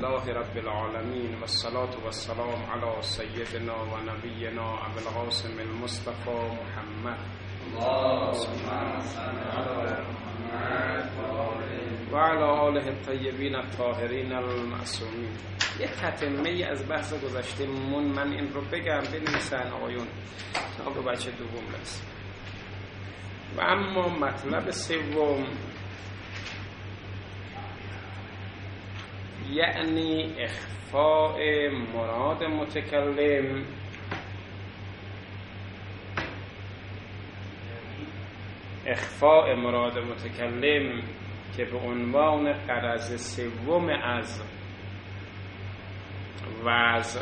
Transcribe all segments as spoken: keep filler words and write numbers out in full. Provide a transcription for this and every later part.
لله رب العالمين والصلاة والسلام على سيدنا و نبینا ابو القاسم المصطفى محمد اللهم صل على محمد و علی آله الطیبین الطاهرین المعصومین. یک تتمه از بحث گذشته من من این رو بگم بنویسن آقایون تا به بچه دوم برسیم. و اما مطلب سوم یعنی اخفاء مراد متکلم اخفاء مراد متکلم که به عنوان غرض سوم از وعظ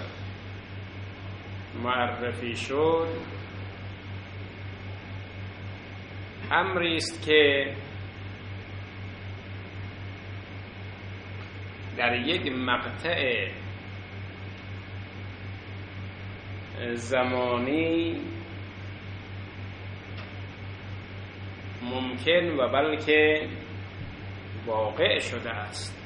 معرفی شد، امری است که در یک مقطع زمانی ممکن و بلکه واقع شده است.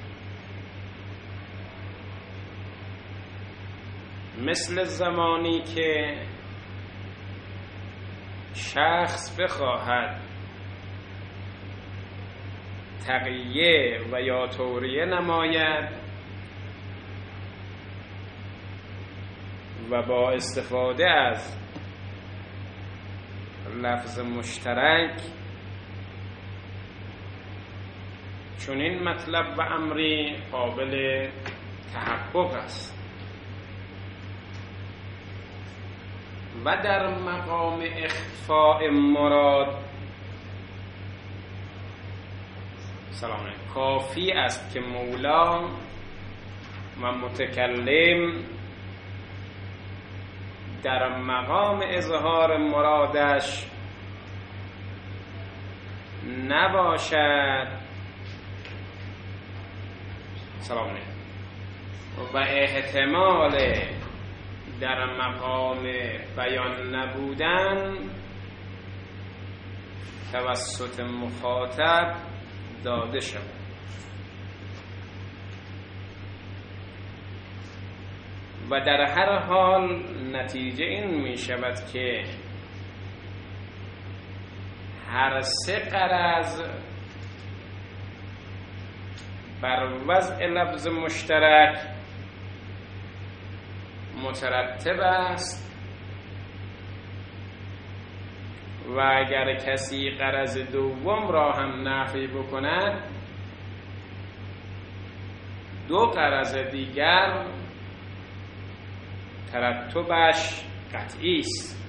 مثل زمانی که شخص بخواهد تقیه و یا توریه نماید و با استفاده از لفظ مشترک چون این مطلب و امری قابل تحقق است. و در مقام اخفاء مراد سلام علیکم کافی است که مولا و متکلم در مقام اظهار مرادش نباشد سلام علیکم و احتمال در مقام بیان نبودن توسط مخاطب داده شد. و در هر حال نتیجه این می شود که هر سه غرض بر وضع لفظ مشترک مترتب است و اگر کسی غرض دوم را هم نفی بکند دو غرض دیگر ترتبش قطعی است.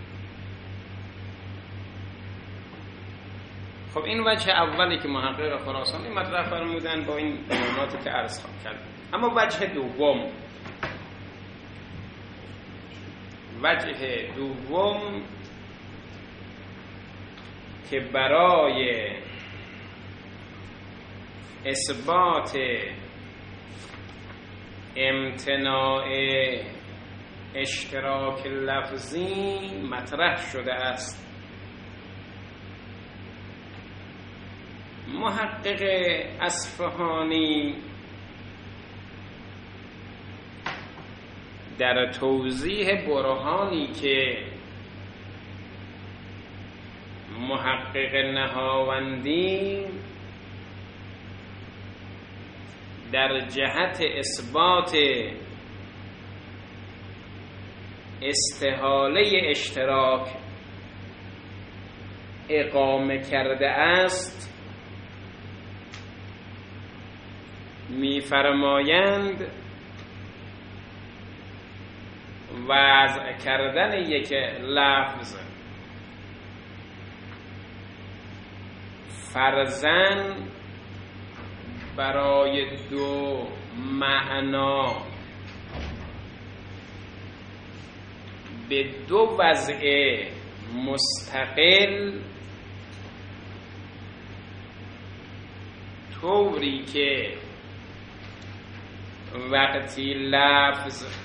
خب این وجه اولی که محقق خراسانی مطرح فرمودن با این نموناتی که عرض کردم. اما وجه دوم وجه دوم که برای اثبات امتناع اشتراک لفظی مطرح شده است. محقق اصفهانی در توضیح برهانی که محقق نهاوندی در جهت اثبات استحاله اشتراک اقامه کرده است، می‌فرمایند وضع کردن یک لفظ فرضاً برای دو معنا به دو وضع مستقل طوری که وقتی لفظ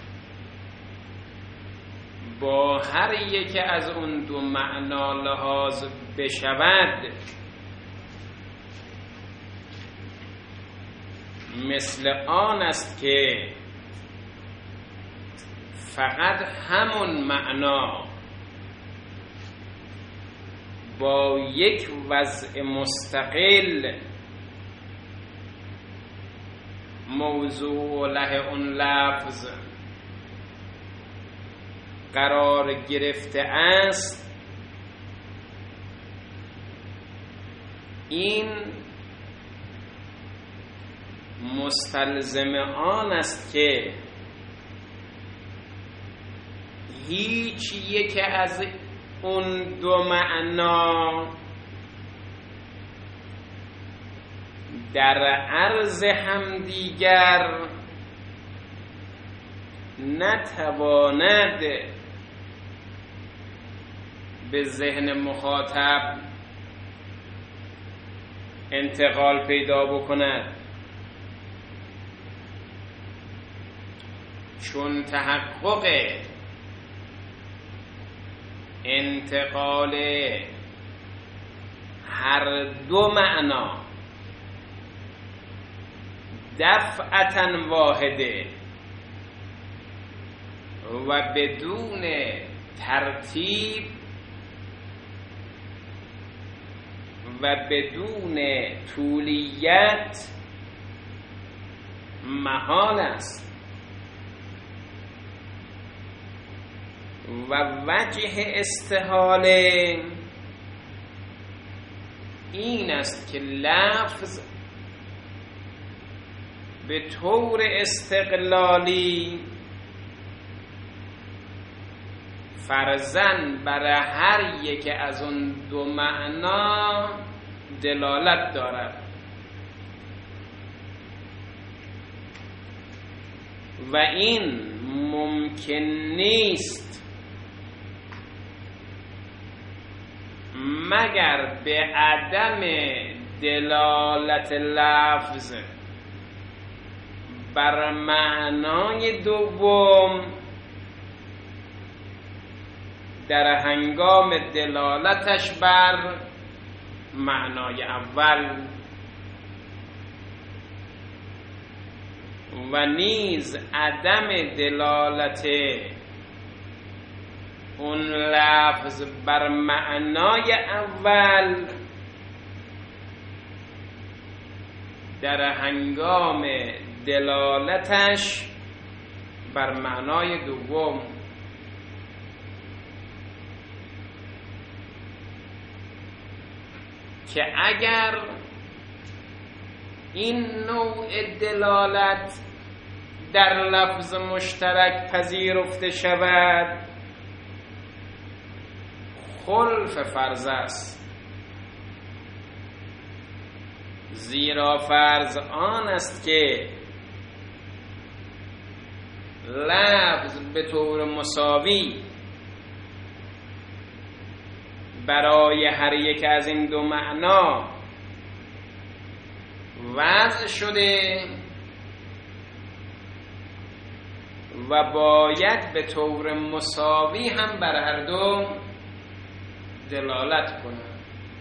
با هر یک از اون دو معنا لحاظ بشود مثل آن است که فقط همون معنا با یک وضع مستقل موضوع له اون لفظ قرار گرفته است، این مستلزم آن است که هیچ یک از اون دو معنا در عرض همدیگر نتواند به ذهن مخاطب انتقال پیدا بکند، چون تحقق انتقال هر دو معنا دفعتاً واحده و بدون ترتیب و بدون طولیت محال است و وجه استحاله این است که لفظ به طور استقلالی فرضاً برای هر یک از اون دو معنا دلالت دارد و این ممکن نیست مگر به عدم دلالت لفظ بر معنای دوم در هنگام دلالتش بر معنای اول و نیز عدم دلالت اون لفظ بر معنای اول در هنگام دلالتش بر معنای دوم. که اگر این نوع دلالت در لفظ مشترک پذیرفته شود خلف فرض است، زیرا فرض آن است که لفظ به طور مساوی برای هر یک از این دو معنا وضع شده و باید به طور مساوی هم بر هر دو دلالت کنه.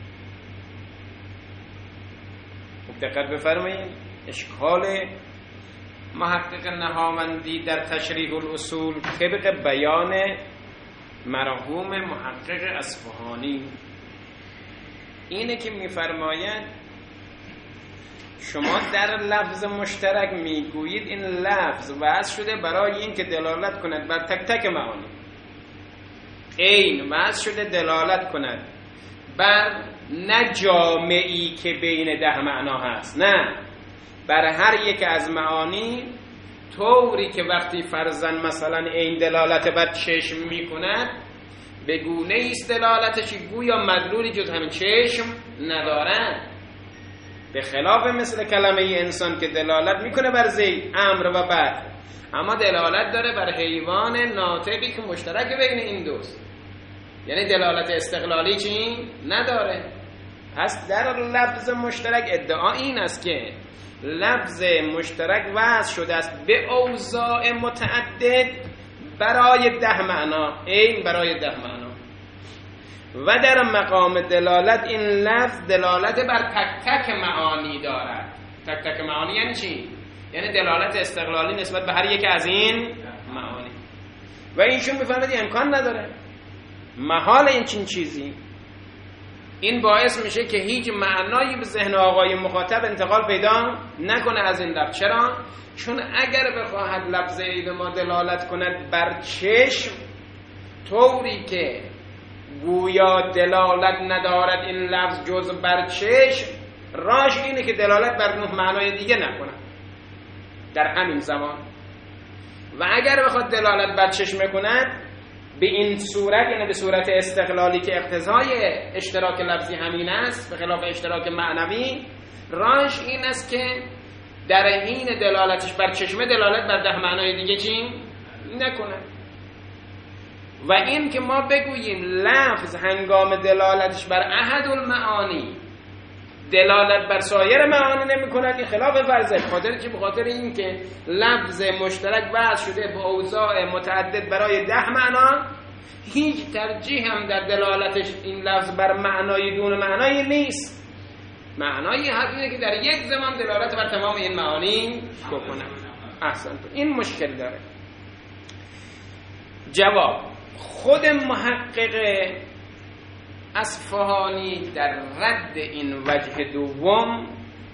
خوب دقت بفرمایید، اشکال محقق نهاوندی در تشریح الاصول طبق بیان مرحوم محقق اصفهانی اینه که میفرماید شما در لفظ مشترک میگویید این لفظ وضع شده برای این که دلالت کند بر تک تک معانی، این وضع شده دلالت کند بر نه جامعی که بین ده معنا هست، نه بر هر یک از معانی طوری که وقتی فرضاً مثلا این دلالت بر چشم میکند به گونه ایست دلالتش گویا مدلولی جز همین چشم ندارد، به خلاف مثل کلمه انسان که دلالت میکنه بر زید امر و بعد، اما دلالت داره بر حیوان ناطقی که مشترک بین این دوست، یعنی دلالت استقلالی چی نداره. پس در لفظ مشترک ادعا این است که لفظ مشترک وضع شده است به اوضاع متعدد برای ده معنا، این برای ده معنا، و در مقام دلالت این لفظ دلالت بر تک تک معانی دارد. تک تک معانی یعنی چی؟ یعنی دلالت استقلالی نسبت به هر یک از این معانی. و اینشون میفهمد امکان نداره، محال این چین چیزی. این باعث میشه که هیچ معنایی به ذهن آقای مخاطب انتقال پیدا نکنه از این لفظ. چرا؟ چون اگر بخواهد لفظ عید ما دلالت کند بر چشم طوری که گویا دلالت ندارد این لفظ جز بر چشم، راش اینه که دلالت بر نه معنای دیگه نکنه در همین زمان. و اگر بخواد دلالت بر چشم کند به این صورت، یعنی به صورت استقلالی که اقتضای اشتراک لفظی همین است به خلاف اشتراک معنوی، راش این است که در حین دلالتش بر چشمه دلالت بر ده معنای دیگه چی نکنه. و این که ما بگوییم لفظ هنگام دلالتش بر احد المعانی دلالت بر سایر معانی نمی کند، این خلاف فرضه. خاطر چی؟ به خاطر این که لفظ مشترک وضع شده به اوضاع متعدد برای ده معنا، هیچ ترجیح هم در دلالتش این لفظ بر معنای دون معنای نیست. معنای حرف اینه که در یک زمان دلالت بر تمام این معانی بکنه. احسن، این مشکل داره. جواب: خود محقق اصفهانی در رد این وجه دوم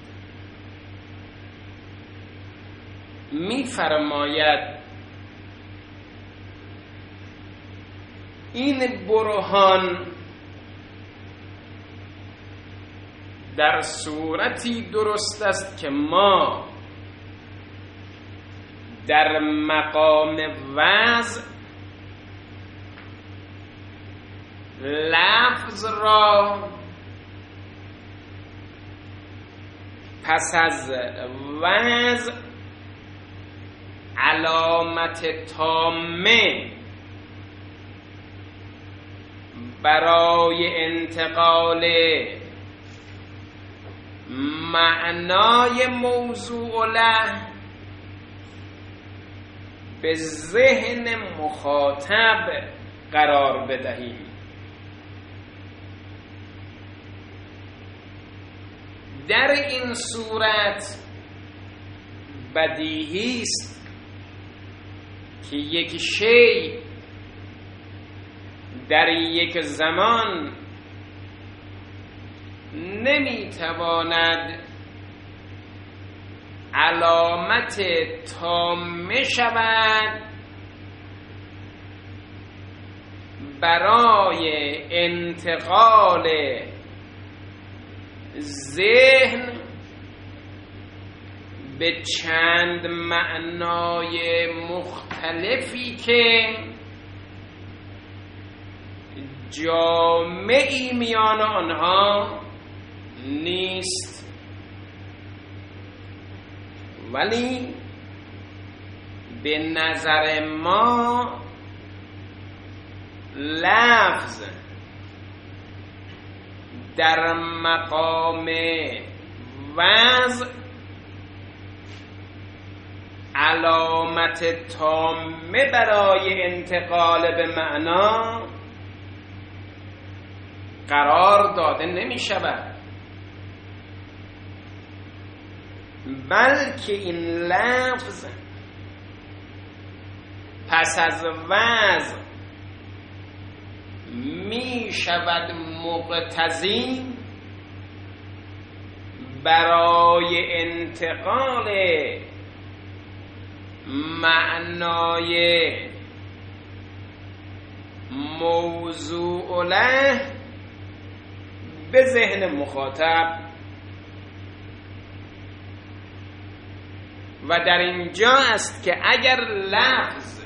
می فرماید این برهان در صورتی درست است که ما در مقام وضع لفظ را پس از وضع علامت تامه برای انتقال معنای موضوع له به ذهن مخاطب قرار بدهیم. در این صورت بدیهی است که یک شی در یک زمان نمیتواند علامت تامه شود برای انتقال ذهن به چند معنای مختلفی که جامعی میان آنها نیست، ولی به نظر ما لفظ در مقام وضع علامت تامه برای انتقال به معنا قرار داده نمی شود، بلکه این لفظ پس از وضع می شود مقتضی برای انتقال معنای موضوع له به ذهن مخاطب. و در اینجا است که اگر لفظ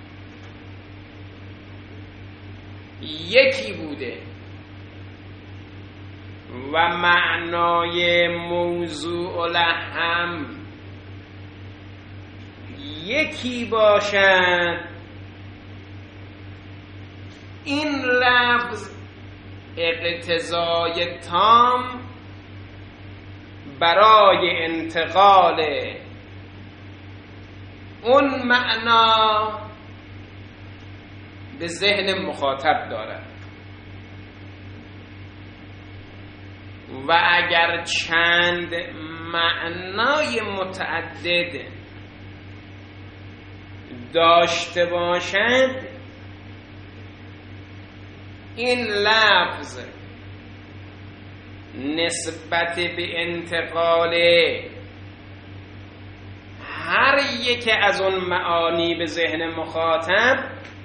یکی بوده و معنای موضوع له هم یکی باشد، این لفظ اقتضای تام برای انتقال اون معنا به ذهن مخاطب دارد. و اگر چند معنای متعدد داشته باشد، این لفظ نسبت به انتقال هر یک از اون معانی به ذهن مخاطب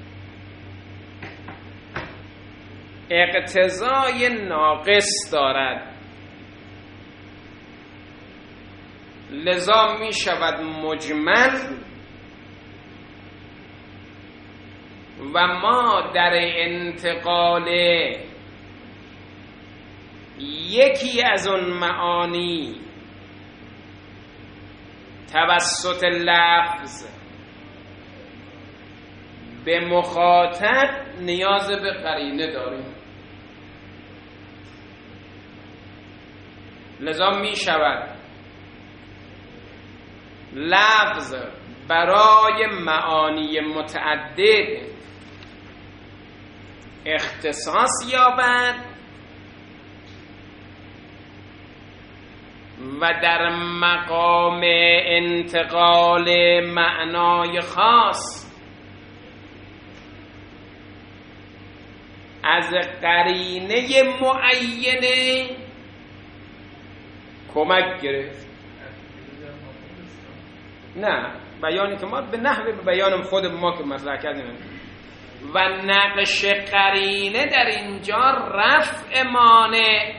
اقتضای ناقص دارد، لذا می شود مجمل و ما در انتقال یکی از اون معانی توسط لفظ به مخاطب نیاز به قرینه داریم، لذا می شود لفظ برای معانی متعدد اختصاص یابد و در مقام انتقال معنای خاص از قرینه معینه کمک گرفت. نه، بیانی که ما به نحوه به بیان خود ما که مطرح کردیم و نقش قرینه در اینجا رفع مانع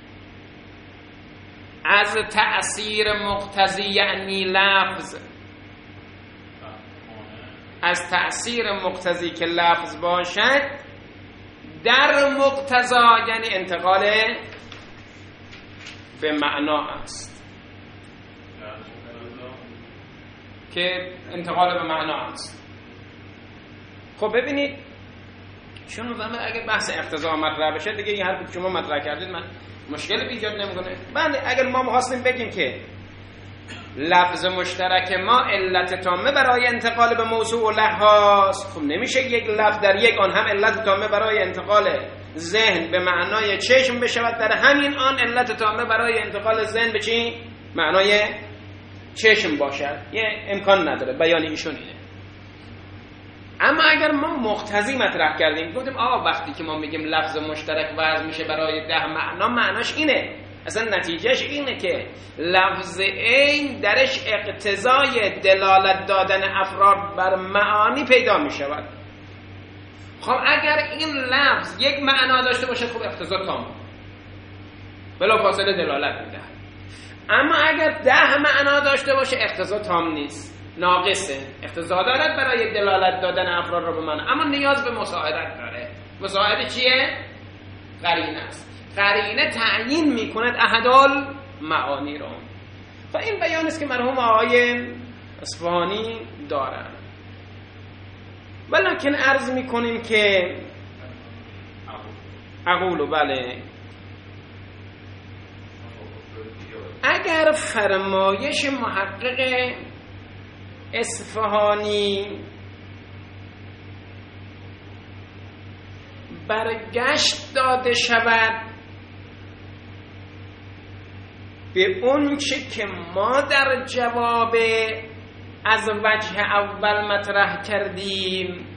از تأثیر مقتضی، یعنی لفظ از تأثیر مقتضی که لفظ باشد در مقتضا، یعنی انتقال به معنا است که انتقال به معنا است. خب ببینید چون مثلا اگر بحث اقتضا مطرح بشه دیگه این حرفی که شما مطرح کردید من مشکلی ایجاد نمیکنه. بعد اگر ما می‌خواستیم بگیم که لفظ مشترک ما علت تامه برای انتقال به موضوع له هاست، خب نمیشه یک لفظ در یک آن هم علت تامه برای انتقال ذهن به معنای چشم بشود، در همین آن علت تامه برای انتقال ذهن به چی؟ معنای چشم باشد. یه امکان نداره، بیان ایشون اینه. اما اگر ما مقتضی مطرح کردیم گفتیم آقا وقتی که ما میگیم لفظ مشترک وضع میشه برای ده معنا، معناش اینه، اصلا نتیجهش اینه که لفظ عین درش اقتضای دلالت دادن افراد بر معانی پیدا میشود. خب اگر این لفظ یک معنا داشته باشه خب اقتضا تام بلا فاصله دلالت میده، اما اگر ده معنا داشته باشه اقتضا تام نیست، ناقصه، اقتضا دارد برای دلالت دادن افراد رو به من، اما نیاز به مساعدت داره. مساعده چیه؟ قرینه است. قرینه تعیین میکند احدال معانی رو. و این بیان است که مرحوم آقای اصفهانی دارن. ولکن عرض میکنیم که اقولو بله اگر فرمایش محقق اصفهانی برگشت داده شود به اون چه که ما در جواب از وجه اول مطرح کردیم،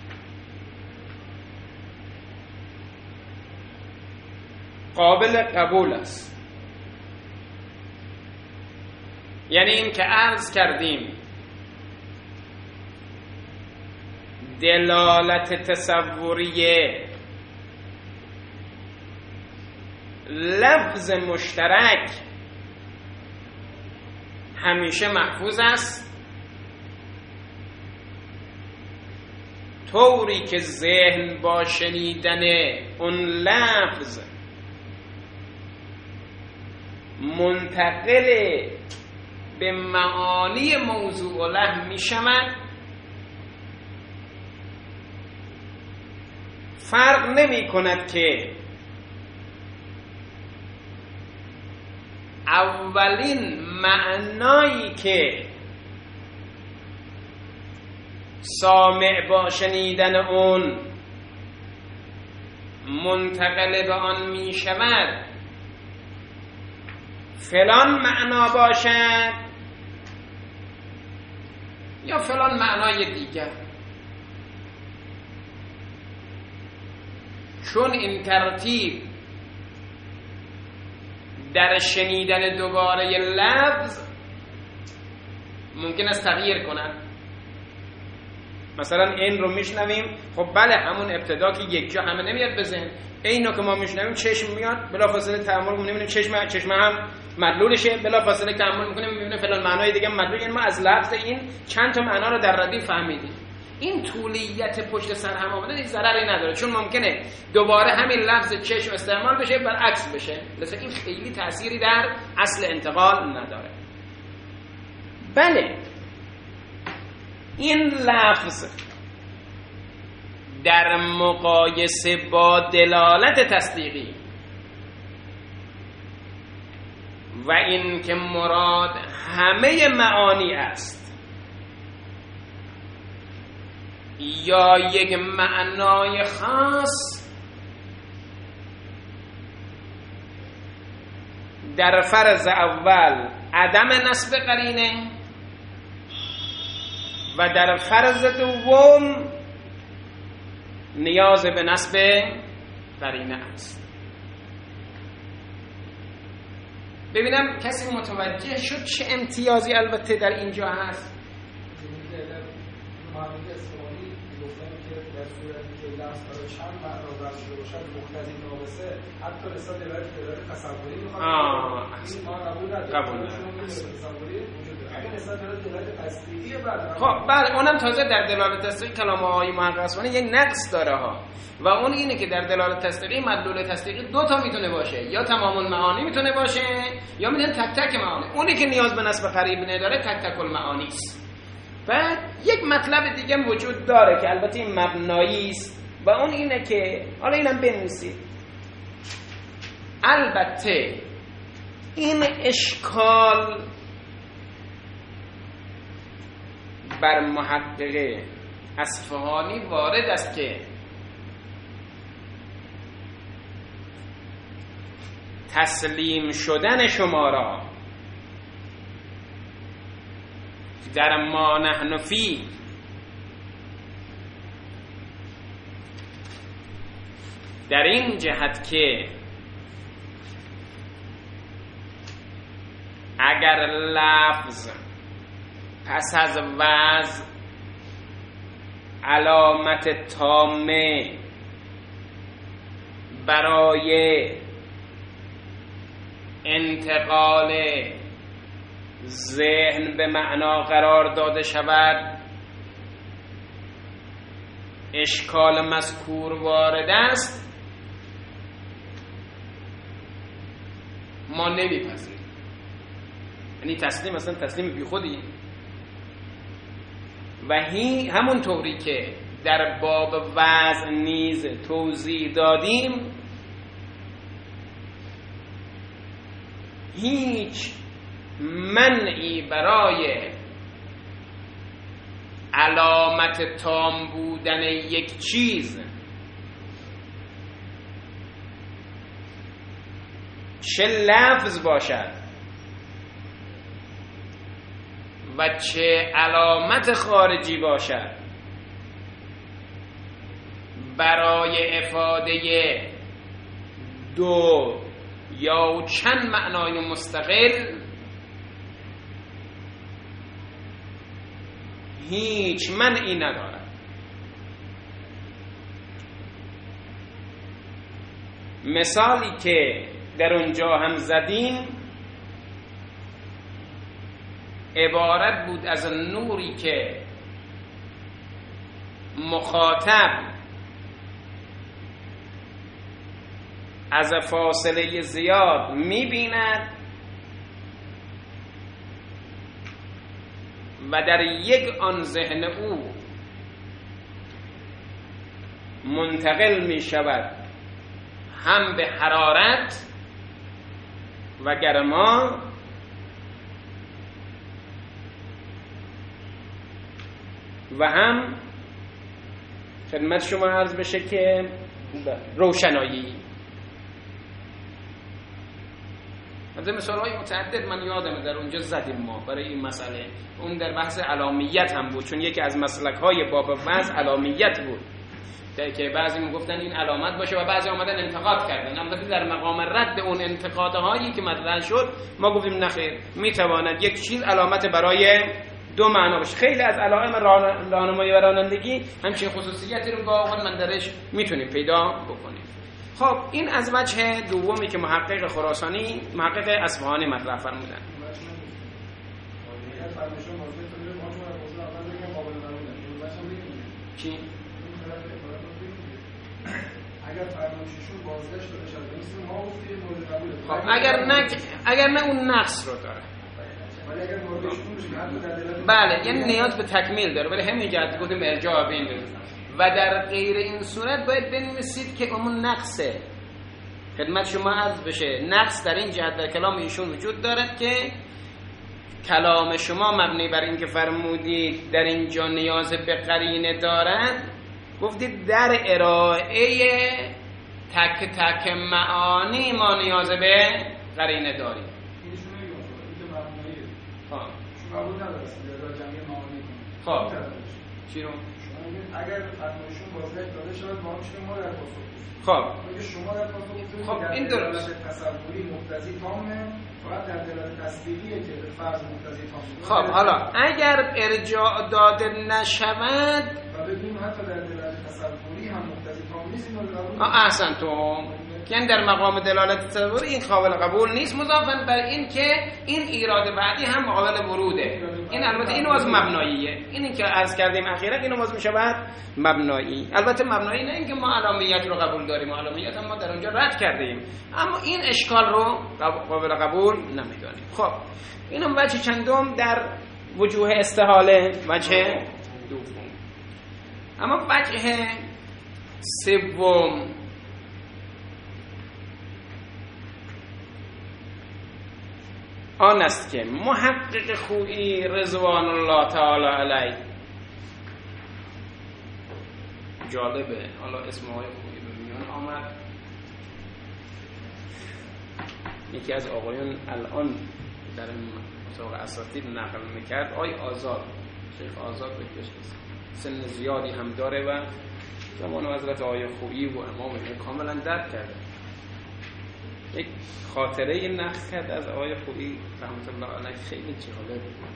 قابل قبول است. یعنی این که عرض کردیم دلالت تصوریه لفظ مشترک همیشه محفوظ است، طوری که ذهن با شنیدن اون لفظ منتقل به معانی موضوع له می شود. فرق نمی کند که اولین معنایی که سامع با شنیدن اون منتقل به آن می شود فلان معنا باشد یا فلان معنای دیگر. چون این ترتیب در شنیدن دوباره لفظ ممکن است تغییر کند. مثلا این رو میشنویم، خب بله همون ابتدا که یک جا همه نمیاد بزن، اینو که ما میشنویم چشم میاد، بلافاصله تأمل میکنیم میبینیم چشم چشم هم مدلولشه، بلافاصله تأمل میکنیم میبینیم فلان معنای دیگه مدلول. یعنی ما از لفظ این چند تا معنا رو در ردیف فهمیدیم. این طولیت پشت سر هم آمدن این ضرری نداره، چون ممکنه دوباره همین لفظ چشم استعمال بشه برعکس بشه، لذا این خیلی تأثیری در اصل انتقال نداره. بله این لفظ در مقایسه با دلالت تصدیقی و این که مراد همه معانی است یا یک معنای خاص، در فرض اول عدم نسب قرینه و در فرض دوم نیاز به نسب قرینه است. ببینم کسی متوجه شد چه امتیازی البته در اینجا هست. محمد اصفهانی گفتن که در صورتی که لفظ برای چند معنا برداشته باشد مقتضی ناقصه، حتی رسالت دلالت دلالت تصوری میخواد. آه این ما قبول نداریم. قبول نداریم. تصوری وجود داره. اگه رسالت دلالت دلالت تصدیقیه بعد خب بله اونم تازه در دلالت تصدیقی کلام آقای محقق اصفهانی یک نقص داره ها، و اون اینه که در دلالت تصدیقی مدلول تصدیقی دو تا میتونه باشه، یا تمام المعانی میتونه باشه یا میتونه تک تک معانی. اونی که نیاز به نسب قریب نداره تک تک المعانی است. بعد یک مطلب دیگه وجود داره که البته این مبنایی است و اون اینه که حالا اینم بنویسید. البته این اشکال بر محقق اصفهانی وارد است که تسلیم شدن شما را در ما نحن فی در این جهت که اگر لفظ پس از وضع علامت تامه برای انتقال ذهن به معنا قرار داده شود، اشکال مذکور وارد است، ما نمیپذیریم. یعنی تسلیم اصلا تسلیم بی خودی. و هی همون طوری که در باب وضع نیز توضیح دادیم، هیچ منعی برای علامت تام بودن یک چیز، چه لفظ باشد و چه علامت خارجی باشد، برای افاده دو یا چند معنای مستقل هیچ منعی ندارد. مثالی که در اونجا هم زدیم عبارت بود از نوری که مخاطب از فاصله زیاد می‌بیند و در یک آن ذهن او منتقل می شود هم به حرارت و گرما و هم خدمت شما عرض بشه که روشنایی. مثلا مثال‌های متعدد من یادمه در اونجا زدیم ما برای این مسئله. اون در بحث علامیت هم بود، چون یکی از مسلک‌های باب وضع علامیت بود که بعضی میگفتن این علامت باشه و بعضی اومدن انتقاد کردن. البته در مقام رد اون انتقادهایی که مطرح شد ما گفتیم نخیر، میتواند یک چیز علامت برای دو معنا باشه. خیلی از علائم راهنمایی و رانندگی همچین خصوصیتی رو واقعا من درش میتونیم پیدا بکنیم. خب این از وجه دومی که محقق خراسانی، محقق اصفهانی مطرح فرمودن. چی؟ اگر فرمایششون بازگشت داده شده نیست ما گفتیم مورد قبوله. خب اگر نه اگر نه اون نقص رو داره. ولی اگر موردشون بشه حتی در دلالت بله، یعنی نیاز به تکمیل داره. ولی همین جهت گفتیم ارجاع بین بدید. و در غیر این صورت باید بنویسید که اون نقصه. خدمت شما عرض بشه نقص در این جهت در کلام ایشون وجود دارد که کلام شما مبنی بر این که فرمودید در اینجا نیاز به قرینه دارد، گفتید در ارائه تک تک معانی ما نیاز به قرینه داریم. اینشون نمیگم این که مبناییه. ها شما قبول ندارید در جمعی معانی. خب چی رو؟ اگر فرمایشون بازگشت داده شود با هم شما در پاسخ خب اگه شما در پاسخ گفتید خب این درست تصوری مقتضی تامه، فقط در دلالت تصدیقیه که به فرض مقتضی خب تامه. حالا اگر ارجاع داده نشود و ببینیم حتی در دلالت تصوری هم مقتضی تام نیست، اینو قبول احسنتم، که در مقام دلالت تصوری این قابل قبول نیست، مضافاً بر این که این ایراد بعدی هم قابل وروده. این البته اینو از مبناییه، اینی که عرض کردیم اخیرا اینو باز میشود مبنایی. البته مبنایی نه اینکه ما علمیت رو قبول داریم، علمیت هم ما در اونجا رد کردیم، اما این اشکال رو قابل قبول نمیدونیم. خب اینم وجه چندم در وجوه استحاله، وجه دوم. اما وجه سوم آن است که محقق خویی رضوان الله تعالی علیه، جالبه حالا اسمهای خویی به میان آمد، یکی از آقایون الان در مسابق اساتید نقل میکرد، آی آزاد، شیخ آزاد بکش سن زیادی هم داره و زمان حضرت آی خویی و امام کاملا درک کرده. یک خاطره نقل کرد از آقای خویی رحمت الله علیه خیلی جالب بود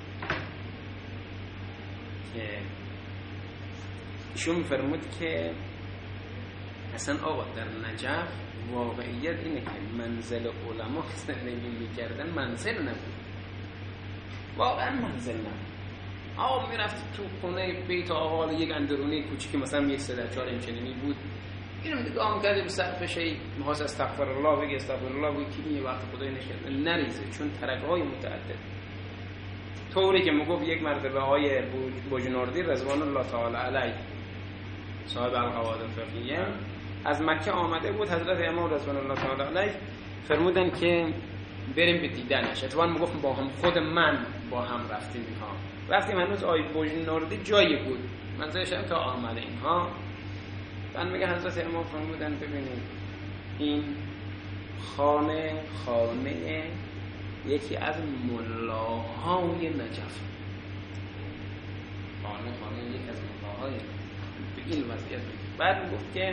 که ایشون می‌فرمود که اصلا آقا در نجف واقعیت اینه که منزل علما زندگی می‌کردن منزل نبود، واقعا منزل نبود. آقا میرفت تو خونه بیت آقا یک اندرونی کوچیکی مثلا یک سه در چهار اینچنینی بود، اینو نگاه می‌کردی به سقفش می‌خواست استغفر الله بگه استغفر الله بگه که یه وقت خدای نشد نریزه، چون ترک‌های متعدد. طوری که میگفت یک مرتبه آقای بوجنوردی رضوان الله تعالی علیه صاحب القواعد الفقهیه از مکه آمده بود، حضرت امام رضوان الله تعالی علیه فرمودن که بریم به دیدنش. اتفاقا میگفت با هم خود من با هم رفتیم اینها، رفتیم هنوز آقای بوجنوردی جایی بود، منظورش هم تا آمده اینها. من میگه حضرت امام فرمودن ببینید این خانه خانه یکی از ملاهای نجف، خانه خانه یکی از ملاهای به این وضعیت. بعد گفت که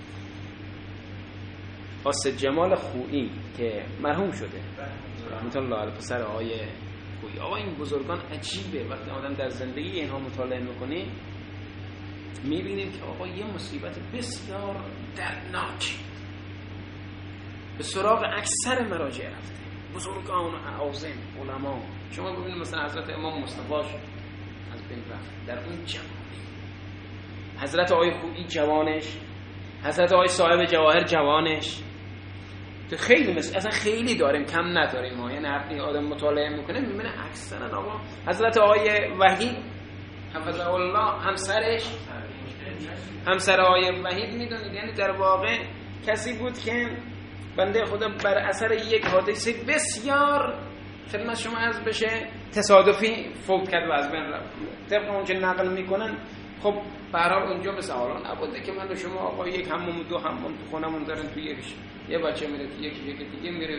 قاصد جمال خویی که مرحوم شده رحمت الله علیه پسر آقای خویی، آقا این بزرگان عجیبه وقتی آدم در زندگی اینها مطالعه میکنی میبینیم که آقا یه مصیبت بسیار دردناک به سراغ اکثر مراجع رفته، بزرگان اعاظم علما. شما ببینید مثلا حضرت امام مصطفی از بین رفت در اون جوانی، حضرت آقای خویی جوانش، حضرت آقای صاحب جواهر جوانش، تو خیلی مثل اصلا خیلی داریم کم نداریم ما، یعنی هر آدم مطالعه میکنه میبینه اکثرا آقا حضرت آقای وحید حفظه الله همسرش همسر آقای وحید میدونید، یعنی در واقع کسی بود که بنده خدا بر اثر یک حادثه بسیار خدمت شما عرض بشه تصادفی فوت کرد و از بین رفت. طبق اون که نقل میکنن خب به هر حال اونجا مثل حالا نبوده که من و شما آقا یک حمام دو حمام تو خونمون دارن، تو یکش یه بچه میره تو یکی یکی دیگه میره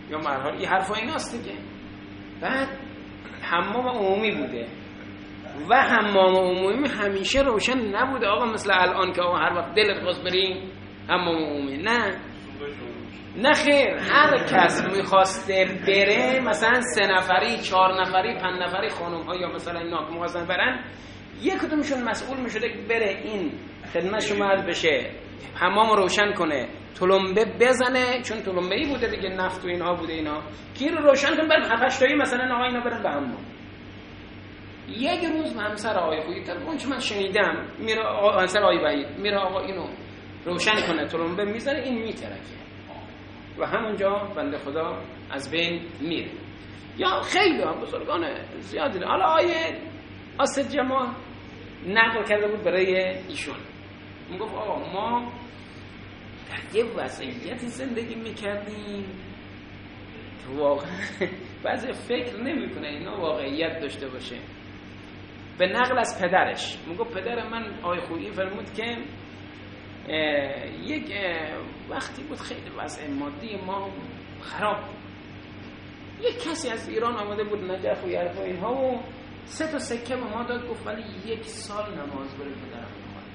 یا مرحله این حرفا ایناست دیگه. بعد حمام عمومی بوده و حمام عمومی همیشه روشن نبوده آقا، مثل الان که آقا هر وقت دلت خواست بریم حمام عمومی. نه نه خیر، هر کس میخواسته بره، مثلا سه نفری، چهار نفری، پنج نفری خانم ها یا مثلا اینا که میخواستن برن، یک کدومشون مسئول میشده که بره این خدمت شما عرض بشه، حمام روشن کنه، تلمبه بزنه، چون تلمبه ای بوده دیگه، نفت و اینها بوده، اینا کی رو روشن کنه، برن هفت تایی مثلا آقا اینا برن به حمام. یک روز همسر آقای خویی طبعا چون من شنیدم میره آقا همسر آقای وحید میره آقا اینو روشن کنه، تلمبه میذاره، این میترکه و همونجا بنده خدا از بین میره. یا خیلی هم بزرگان زیادی. حالا آیه اسد جماع نقل کرده بود برای ایشون، میگفت آقا ما در یه وضعیتی زندگی میکردیم که واقعا بعضی فکر نمیکنه اینا واقعیت داشته باشه. به نقل از پدرش میگفت پدر من آقای خویی فرمود که یک وقتی بود خیلی وضع مادی ما خراب بود، یک کسی از ایران آمده بود نجف و یرفا اینها و سه تا سکه به ما داد، گفت ولی یک سال نماز بره پدرم بخواد.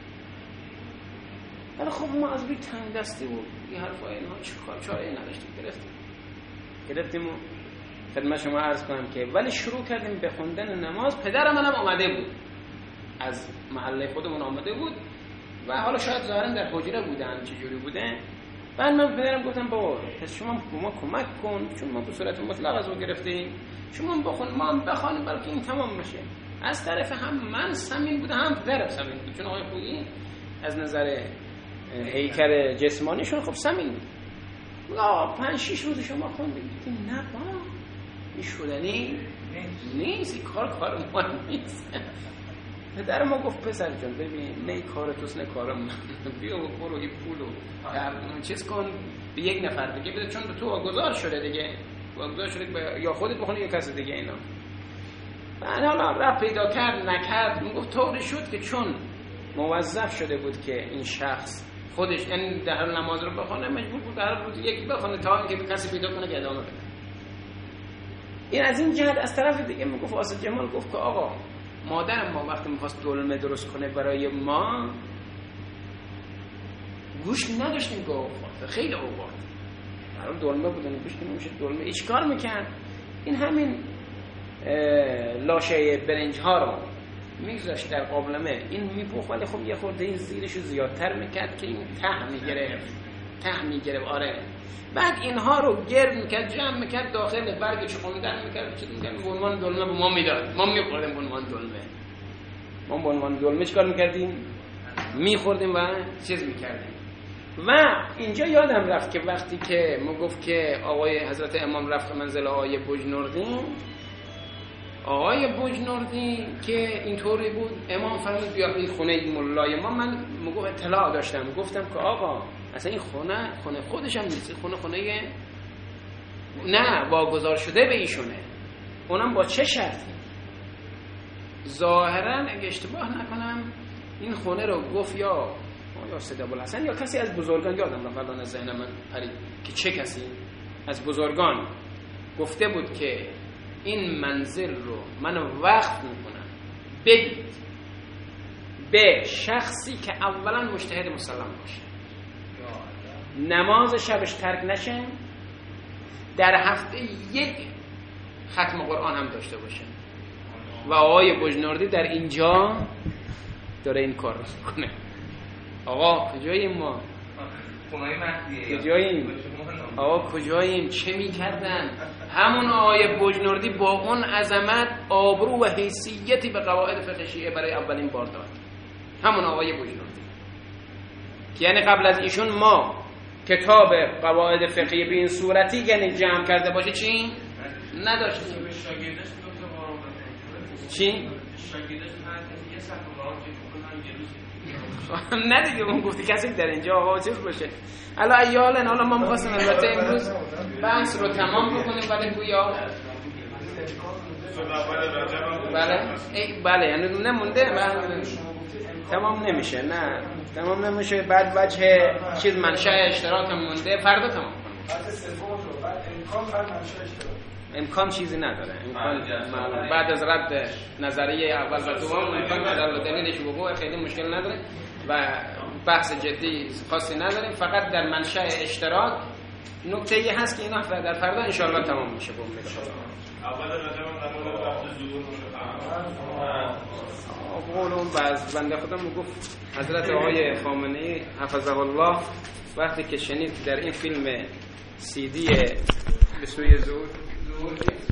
ولی خب ما از بی تنگ دستی بود این حرفا اینها چیکار چاره نداشتیم، گرفتیم گرفتیم و خدمت شما عرض کنم که ولی شروع کردیم به خوندن نماز. پدر منم آمده بود، از محله خودمون آمده بود و حالا شاید ظاهرا در حجره بودن چجوری بوده. بعد من پدرم گفتم بابا پس شما به ما کمک کن، چون ما به صورت مطلق از او گرفتیم، شما بخون ما هم بخوانیم بلکه این تمام بشه. از طرف هم من سمین بوده هم پدرم سمین بود، چون آقای خویی از نظر هیکل جسمانیشون خب سمین بود. آقا پنج شش روز شما خوندید؟ نه بابا این شدنی نیست، این کار کار ما نیست. پدر ما گفت پسر جان ببین نه کار توست نه کار من، بیا و برو این پولو چیز کن به یک نفر دیگه بده، چون به تو واگذار شده دیگه، واگذار شده یا خودت بخونی یا کسی دیگه اینا. بعد حالا رفت پیدا کرد نکرد، میگفت طوری شد که چون موظف شده بود که این شخص خودش یعنی در حال نماز رو بخونه، مجبور بود هر روز یکی بخونه تا اینکه کسی پیدا کنه که ادامه بده. این از این جهت. از طرف دیگه میگفت اسد جمال گفت که آقا مادرم ما وقتی میخواست دلمه درست کنه برای ما گوش نداشتیم که اوقات خیلی اوقات برای دلمه بودن گوش نمیشه دلمه ایش کار میکرد. این همین لاشه برنج ها رو میگذاشت در قابلمه، این میپخت ولی خب یه خورده این زیرش رو زیادتر میکرد که این ته میگرفت ته میگرفت آره. بعد اینها رو گرد میکرد جمع میکرد داخل برگ چقوندن میکرد چیز میکرد به عنوان دلمه به ما میداد، ما میخوردیم به عنوان دلمه. ما به عنوان دلمه چیکار میکردیم؟ میخوردیم و چیز میکردیم. و اینجا یادم رفت که وقتی که ما گفت که آقای حضرت امام رفت منزل آقای بجنوردی، آقای بجنوردی که اینطوری بود امام فرمود بیا این خونه مولای ما. من میگم اطلاع داشتم، گفتم که آقا اصلا این خونه خونه خودش هم نیست، خونه خونه نه واگذار شده به ایشونه، اونم با چه شرطی؟ ظاهرا اگه اشتباه نکنم این خونه رو گفت یا یا سید ابوالحسن یا کسی از بزرگان، یادم رفت الان از ذهن من پرید که چه کسی از بزرگان گفته بود که این منزل رو من وقف میکنم بدید به شخصی که اولا مجتهد مسلم باشه، نماز شبش ترک نشه، در هفته یک ختم قرآن هم داشته باشه. و آقای بجنوردی در اینجا داره این کار رو میکنه. آقا کجاییم ما؟ کجاییم؟ آقا کجاییم؟ چه میکردن؟ همون آقای بجنوردی با اون عظمت آبرو و حیثیتی به قواعد فقه شیعه برای اولین بار داد. همون آقای بجنوردی که یعنی قبل از ایشون ما کتاب قواعد فقهی به این صورتی یعنی جمع کرده باشه چی؟ نداشتیم. چی؟ نه دیگه اون گفتی کسی در اینجا آقا چیز باشه. حالا ایالن حالا ما می‌خواستیم البته امروز بحث رو تمام بکنیم ولی گویا بله ای بله یعنی نمونده تمام نمیشه. نه تمام نمیشه. بعد وجه چیز منشأ اشتراک هم مونده، فردا تمام کنیم. امکان بر منشأ اشتراک امکان چیزی نداره. امکان بعد از رد نظریه اول و دوم امکان دلیل دلیلش وقوع خیلی مشکل نداره و بحث جدی خاصی نداریم. فقط در منشأ اشتراک نکته ای هست که اینا در فردا ان شاء الله تمام میشه. به امید خدا اول رجب در مورد وقت ظهور قول اون بعض بنده خدا میگفت حضرت آقای خامنه‌ای حفظه الله وقتی که شنید در این فیلم سی دی به سوی ظهور